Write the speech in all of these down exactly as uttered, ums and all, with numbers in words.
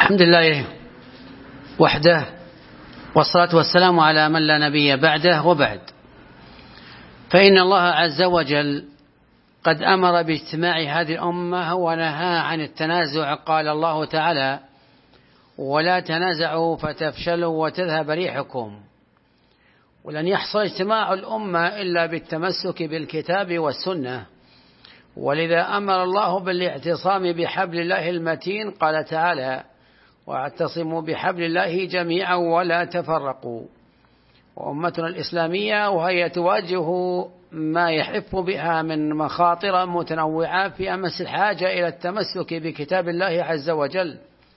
الحمد لله وحده، والصلاة والسلام على من لا نبي بعده. وبعد، فإن الله عز وجل قد أمر باجتماع هذه الأمة ونهى عن التنازع. قال الله تعالى: ولا تنازعوا فتفشلوا وتذهب ريحكم. ولن يحصل اجتماع الأمة إلا بالتمسك بالكتاب والسنة، ولذا أمر الله بالاعتصام بحبل الله المتين. قال تعالى: واعتصموا بحبل الله جميعا ولا تفرقوا. وأمتنا الإسلامية وهي تواجه ما يحف بها من مخاطر متنوعة في أمس الحاجة إلى التمسك بكتاب الله عز وجل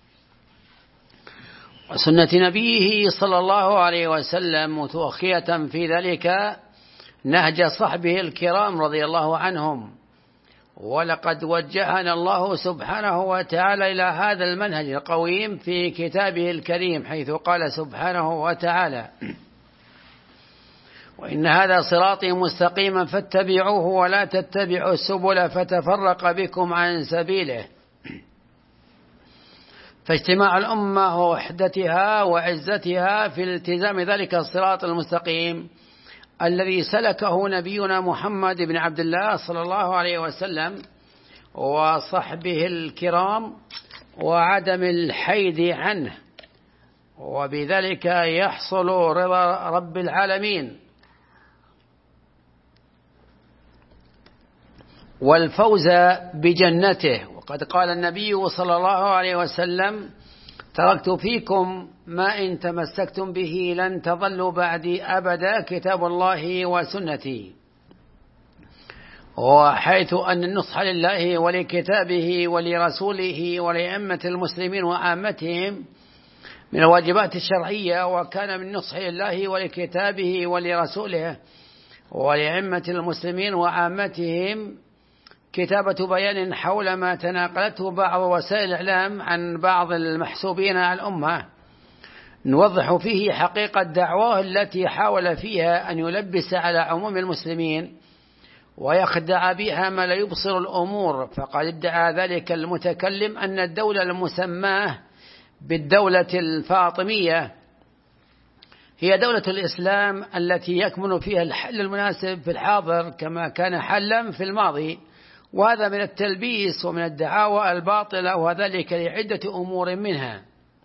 وسنة نبيه صلى الله عليه وسلم، متوخية في ذلك نهج صحبه الكرام رضي الله عنهم. ولقد وجهنا الله سبحانه وتعالى إلى هذا المنهج القويم في كتابه الكريم، حيث قال سبحانه وتعالى: وإن هذا صراطي مستقيما فاتبعوه ولا تتبعوا السبل فتفرق بكم عن سبيله. فاجتماع الأمة ووحدتها وعزتها في التزام ذلك الصراط المستقيم الذي سلكه نبينا محمد بن عبد الله صلى الله عليه وسلم وصحبه الكرام، وعدم الحيد عنه، وبذلك يحصل رضا رب العالمين والفوز بجنته. وقد قال النبي صلى الله عليه وسلم: تركت فيكم ما إن تمسكتم به لن تضلوا بعدي أبدا، كتاب الله وسنتي. وحيث أن النصح لله ولكتابه ولرسوله ولأئمة المسلمين وعامتهم من الواجبات الشرعية، وكان من نصح لله ولكتابه ولرسوله ولأئمة المسلمين وعامتهم كتابة بيان حول ما تناقلته بعض وسائل الإعلام عن بعض المحسوبين على الأمة، نوضح فيه حقيقة دعواه التي حاول فيها أن يلبس على عموم المسلمين ويخدع بها ما لا يبصر الأمور. فقد ادعى ذلك المتكلم أن الدولة المسماة بالدولة الفاطمية هي دولة الإسلام التي يكمن فيها الحل المناسب في الحاضر كما كان حلا في الماضي، وهذا من التلبيس ومن الدعاوى الباطلة، وذلك لعدة أمور منها: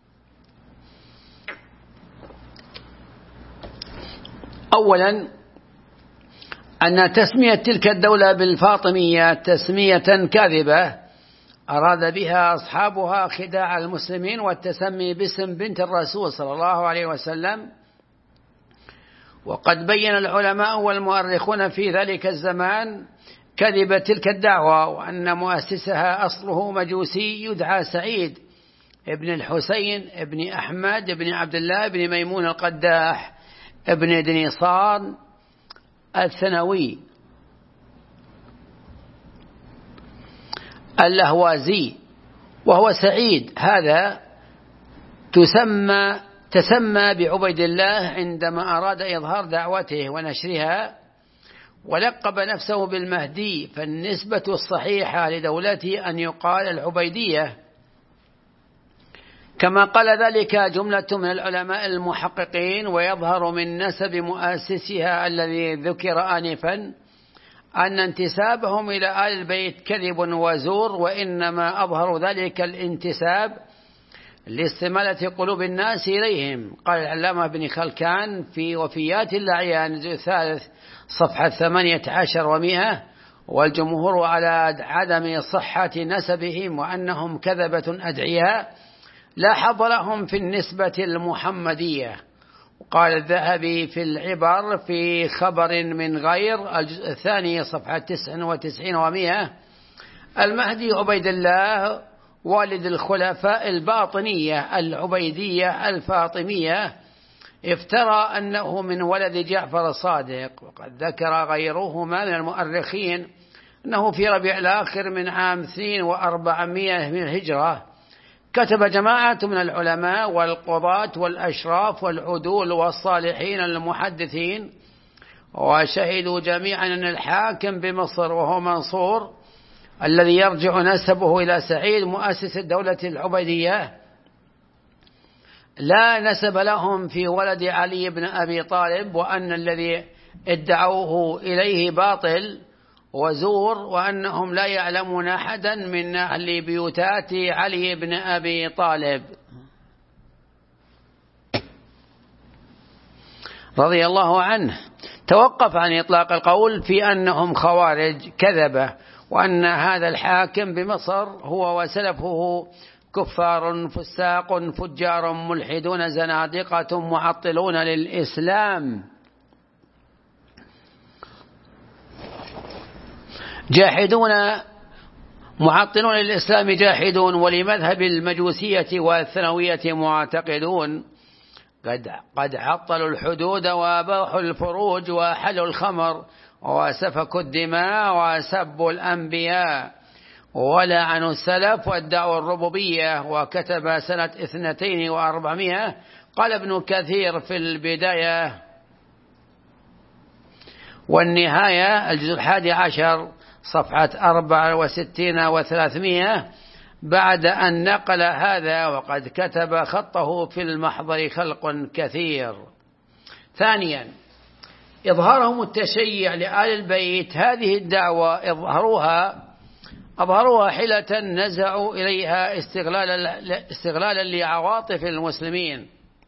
أولا، أن تسمية تلك الدولة بالفاطمية تسمية كاذبة أراد بها أصحابها خداع المسلمين والتسمي باسم بنت الرسول صلى الله عليه وسلم. وقد بين العلماء والمؤرخون في ذلك الزمان كذب تلك الدعوة، وأن مؤسسها أصله مجوسي يدعى سعيد ابن الحسين ابن أحمد ابن عبد الله ابن ميمون القداح ابن دنيصان الثانوي اللهوازي، وهو سعيد هذا تسمى تسمى بعبيد الله عندما أراد إظهار دعوته ونشرها، ولقب نفسه بالمهدي. فالنسبة الصحيحة لدولته أن يقال العبيدية، كما قال ذلك جملة من العلماء المحققين. ويظهر من نسب مؤسسها الذي ذكر آنفا أن انتسابهم إلى آل البيت كذب وزور، وإنما أظهر ذلك الانتساب لاستمالة قلوب الناس إليهم. قال العلامة ابن خلكان في وفيات الأعيان الجزء الثالث صفحة ثمانية عشر ومئة: والجمهور على عدم صحة نسبهم وأنهم كذبة أدعياء لا حظ لهم في النسبة المحمدية. وقال الذهبي في العبر في خبر من غير الجزء الثاني صفحة تسعة وتسعين ومئة: المهدي عبيد الله والد الخلفاء الباطنية العبيدية الفاطمية، افترى أنه من ولد جعفر الصادق. وقد ذكر غيرهما من المؤرخين أنه في ربيع الآخر من عام اثنين وأربعمائة من الهجرة كتب جماعة من العلماء والقضاة والأشراف والعدول والصالحين المحدثين، وشهدوا جميعا أن الحاكم بمصر وهو منصور الذي يرجع نسبه إلى سعيد مؤسس الدولة العبيدية لا نسب لهم في ولد علي بن أبي طالب، وأن الذي ادعوه إليه باطل وزور، وأنهم لا يعلمون أحدا من أهل بيوتات علي بن أبي طالب رضي الله عنه. توقف عن إطلاق القول في أنهم خوارج كذبة، وأن هذا الحاكم بمصر هو وسلفه كفار فساق فجار ملحدون زنادقة معطلون للإسلام جاحدون معطلون للإسلام جاحدون، ولمذهب المجوسية والثانوية معتقدون، قد قد عطلوا الحدود وأباحوا الفروج وحلوا الخمر وسفكوا الدماء وسبوا الأنبياء ولعنوا السلف وادعوا الربوبية. وكتب سنة اثنتين وأربعمائة قال ابن كثير في البداية والنهاية الجزء الحادي عشر صفحة أربعة وستين وثلاثمائة بعد أن نقل هذا، وقد كتب خطه في المحضر خلق كثير. ثانيا، إظهارهم التشيع لآل البيت. هذه الدعوة إظهروها أظهروها حيلة نزعوا إليها استغلالا استغلالا لعواطف المسلمين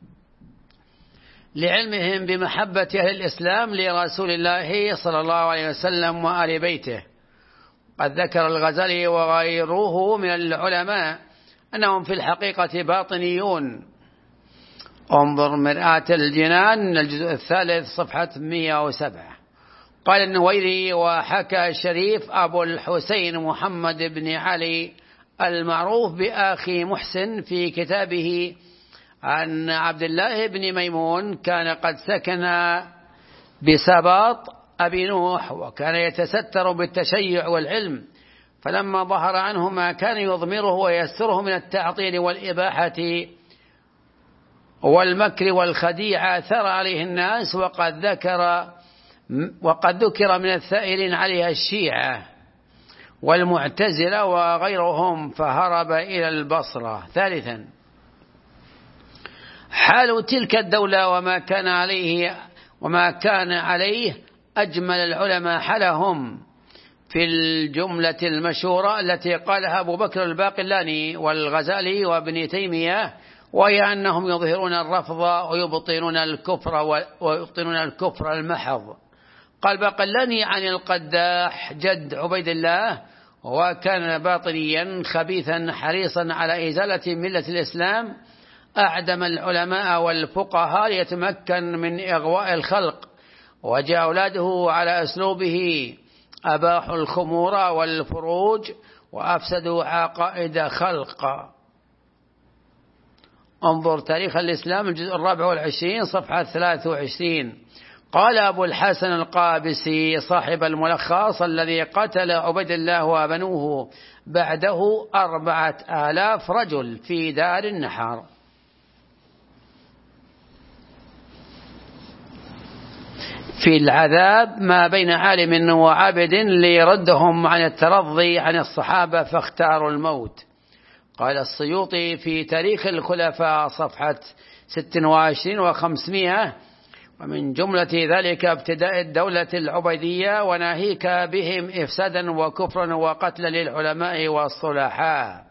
لعلمهم بمحبة أهل الإسلام لرسول الله صلى الله عليه وسلم وآل بيته. قد ذكر الغزالي وغيره من العلماء أنهم في الحقيقة باطنيون. انظر مرآة الجنان الجزء الثالث صفحة مئة وسبعة. قال النويري: وحكى الشريف أبو الحسين محمد بن علي المعروف بأخي محسن في كتابه عن عبد الله بن ميمون كان قد سكن بسباط أبي نوح، وكان يتستر بالتشيع والعلم، فلما ظهر عنه ما كان يضمره ويستره من التعطيل والإباحة والمكر والخديعة ثار عليه الناس، وقد ذكر وقد ذكر من الثائرين عليها الشيعة والمعتزلة وغيرهم، فهرب إلى البصرة. ثالثا، حال تلك الدولة وما كان عليه وما كان عليه أجمل العلماء حالهم في الجملة المشهورة التي قالها أبو بكر الباقلاني والغزالي وابن تيمية، وهي أنهم يظهرون الرفض ويبطنون الكفر ويبطنون الكفر المحض. قال باقلاني عن القداح جد عبيد الله: وكان باطنيا خبيثا حريصا على إزالة ملة الإسلام، أعدم العلماء والفقهاء ليتمكن من إغواء الخلق، وجاء أولاده على أسلوبه أباحوا الخمور والفروج وأفسدوا عقائد خلق. انظر تاريخ الإسلام الجزء الرابع والعشرين صفحة ثلاثة وعشرين. قال أبو الحسن القابسي صاحب الملخص الذي قتل عبيد الله وبنوه بعده أربعة آلاف رجل في دار النحر. في العذاب ما بين عالم وعابد ليردهم عن الترضي عن الصحابة فاختاروا الموت. قال السيوطي في تاريخ الخلفاء صفحة ستة وعشرين وخمسمائة: ومن جملة ذلك ابتداء الدولة العبيدية وناهيك بهم إفسادا وكفرا وقتلا للعلماء والصلحاء.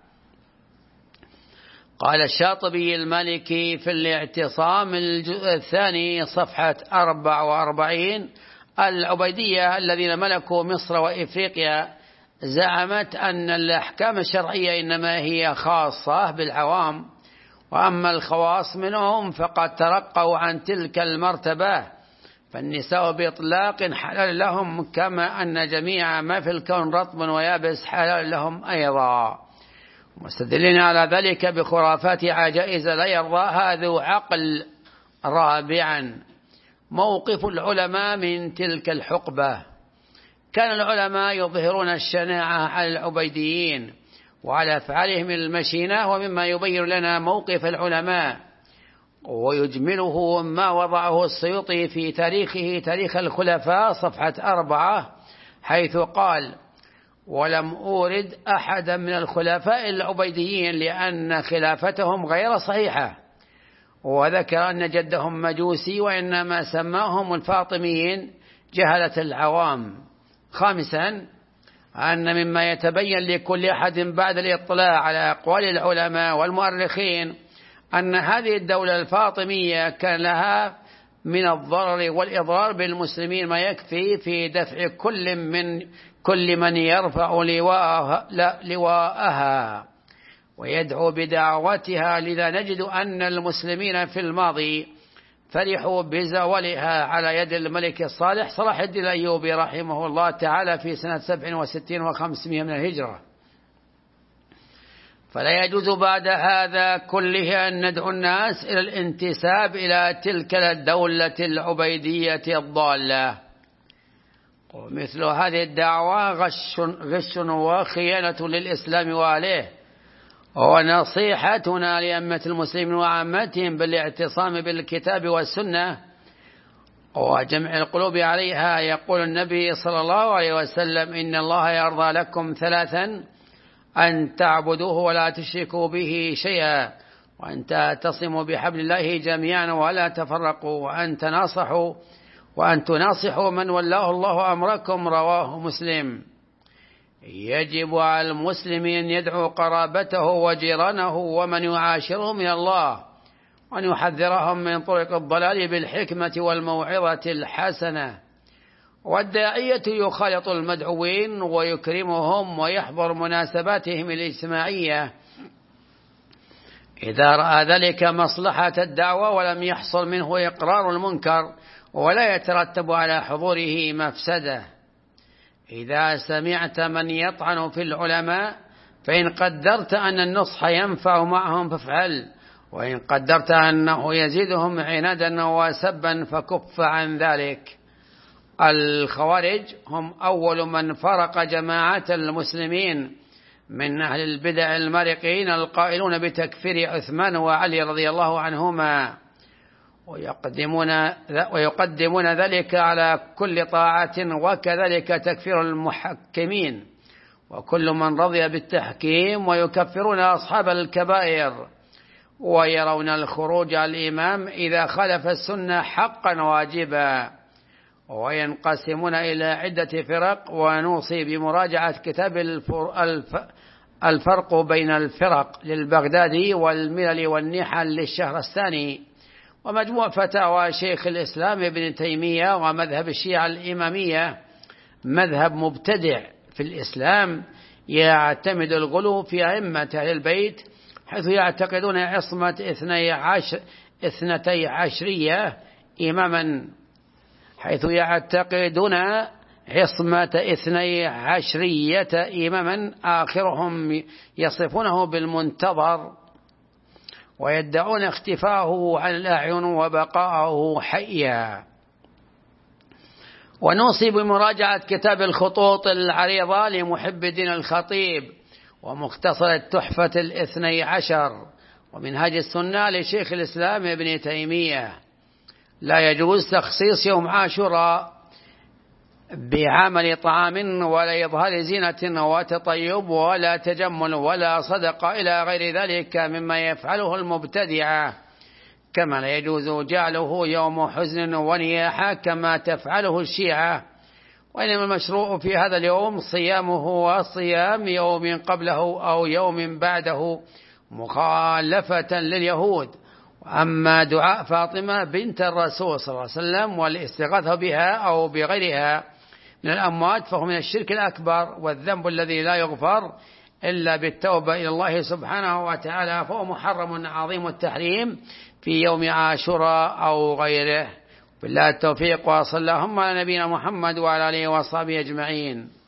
قال الشاطبي المالكي في الاعتصام الجزء الثاني صفحة أربعة وأربعين: العبيدية الذين ملكوا مصر وإفريقيا زعمت أن الأحكام الشرعية إنما هي خاصة بالعوام، وأما الخواص منهم فقد ترقوا عن تلك المرتبة، فالنساء بإطلاق حلال لهم، كما أن جميع ما في الكون رطب ويابس حلال لهم أيضا. مستدلين على ذلك بخرافات عجائز لا يرضاها ذو عقل. رابعا، موقف العلماء من تلك الحقبة. كان العلماء يظهرون الشناعة على العبيديين وعلى أفعالهم المشينة، ومما يبين لنا موقف العلماء ويجمله ما وضعه السيوطي في تاريخه تاريخ الخلفاء صفحة أربعة، حيث قال: ولم أورد أحدا من الخلفاء العبيديين لأن خلافتهم غير صحيحة، وذكر أن جدهم مجوسي وإنما سماهم الفاطميين جهلة العوام. خامسا أن مما يتبين لكل أحد بعد الاطلاع على أقوال العلماء والمؤرخين أن هذه الدولة الفاطمية كان لها من الضرر والإضرار بالمسلمين ما يكفي في دفع كل من كل من يرفع لواءها, لواءها ويدعو بدعوتها. لذا نجد أن المسلمين في الماضي فرحوا بزوالها على يد الملك الصالح صلاح الدين الأيوبي رحمه الله تعالى في سنة سبع وستين وخمسمائة من الهجرة. فلا يجوز بعد هذا كله أن ندعو الناس إلى الانتساب إلى تلك الدولة العبيدية الضالة. ومثل هذه الدعوة غش, غش وخيانة للإسلام وآله. ونصيحتنا لأمة المسلمين وعامتهم بالاعتصام بالكتاب والسنة وجمع القلوب عليها. يقول النبي صلى الله عليه وسلم: إن الله يرضى لكم ثلاثا: أن تعبدوه ولا تشركوا به شيئا، وأن تعتصموا بحبل الله جميعا ولا تفرقوا، وأن تناصحوا وأن تناصحوا من ولاه الله أمركم. رواه مسلم. يجب على المسلم أن يدعو قرابته وجيرانه ومن يعاشره من الله، وأن يحذرهم من طرق الضلال بالحكمة والموعظة الحسنة. والداعية يخالط المدعوين ويكرمهم ويحضر مناسباتهم الاجتماعية إذا رأى ذلك مصلحة الدعوة ولم يحصل منه إقرار المنكر ولا يترتب على حضوره مفسدة. إذا سمعت من يطعن في العلماء فإن قدرت أن النصح ينفع معهم فافعل، وإن قدرت أنه يزيدهم عنادا وسبا فكف عن ذلك. الخوارج هم أول من فرق جماعة المسلمين من أهل البدع المارقين القائلون بتكفير عثمان وعلي رضي الله عنهما، ويقدمون ويقدمون ذلك على كل طاعة، وكذلك تكفير المحكمين وكل من رضي بالتحكيم، ويكفرون أصحاب الكبائر، ويرون الخروج على الإمام إذا خالف السنة حقا واجبا، وينقسمون إلى عدة فرق. ونوصي بمراجعة كتاب الفرق بين الفرق للبغدادي والملل والنحل للشهرستاني، ومجموع فتاوى شيخ الإسلام ابن تيمية. ومذهب الشيعة الإمامية مذهب مبتدع في الإسلام يعتمد الغلو في أئمة أهل البيت، حيث يعتقدون عصمة اثني عشر اثنتي عشرية إماما حيث يعتقدون عصمة اثني عشرية إماما آخرهم يصفونه بالمنتظر، ويدعون اختفاءه عن الأعين وبقاءه حيا. ونوصي بمراجعة كتاب الخطوط العريضة لمحب الدين الخطيب، ومختصر التحفة الاثني عشر، ومنهاج السنة لشيخ الإسلام ابن تيمية. لا يجوز تخصيص يوم عاشوراء بعمل طعام ولا إظهار زينة وتطيب ولا تجمل ولا صدقة إلى غير ذلك مما يفعله المبتدعة، كما لا يجوز جعله يوم حزن ونياحة كما تفعله الشيعة. وإنما المشروع في هذا اليوم صيامه وصيام يوم قبله أو يوم بعده مخالفة لليهود. أما دعاء فاطمة بنت الرسول صلى الله عليه وسلم والاستغاثة بها أو بغيرها من الأموات فهو من الشرك الأكبر، والذنب الذي لا يغفر إلا بالتوبة إلى الله سبحانه وتعالى، فهو محرم عظيم التحريم في يوم عاشوراء أو غيره. بالله التوفيق، وصلى اللهم على نبينا محمد وعلى آله وصحبه أجمعين.